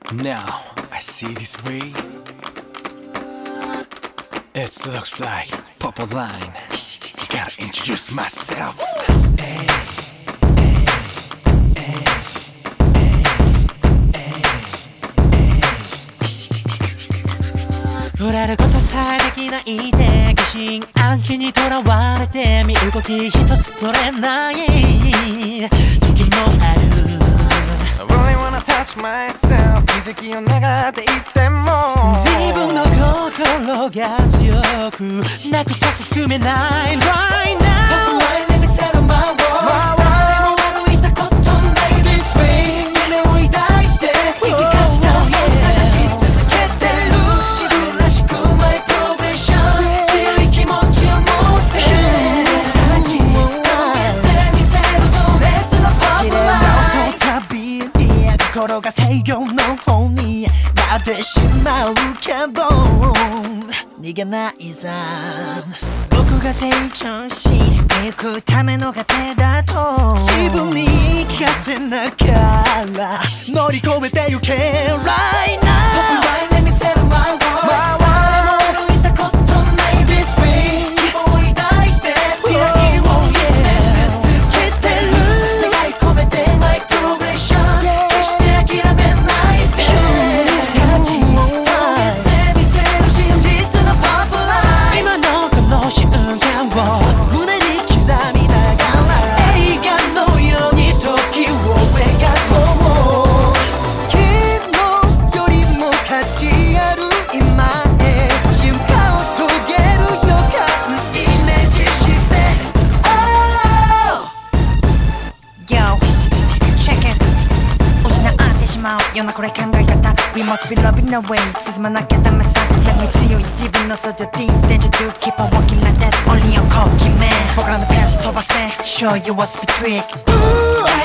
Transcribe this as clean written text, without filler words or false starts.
Now I see this way. It looks like purple line. Gotta introduce myself. Hey, hey, hey, hey, hey. 触れることさえできないで疑心暗鬼にとらわれて身動き一つ取れない時もある I really wanna touch myself 気づきを願っていても自分の心が強くなくちゃ進めない Right now Let me settle my world 誰も歩いたことない This way 夢を抱いて生き方を探し続けてる自分らしくマイプログレッション強い気持ちを持って立ち上げてみせる情熱のパブライ旅に心が西洋の方になってしまうけど逃げないさ僕が成長していくための過程だと自分に言い聞かせながら乗り越えてゆけ Right now Let me settle my world 誰も歩いたことない This way 希望を抱いて未来を見つめ続けてる願い込めてマイプログレッション決して諦めないで立ち上げてみせる真実のパープライ今のこの瞬間を胸に刻みながら映画のように時を描こう昨日よりも価値ある今へ進化を遂げる予感イメージして Oh Yo, check it 失ってしまうようなこれ考え方 We must be loving away 進まなきゃダメさ Let me 強い自分の素性 Things that you do Keep on walking like that Only をこう決め僕らのペース飛ばせ Show you what's be trick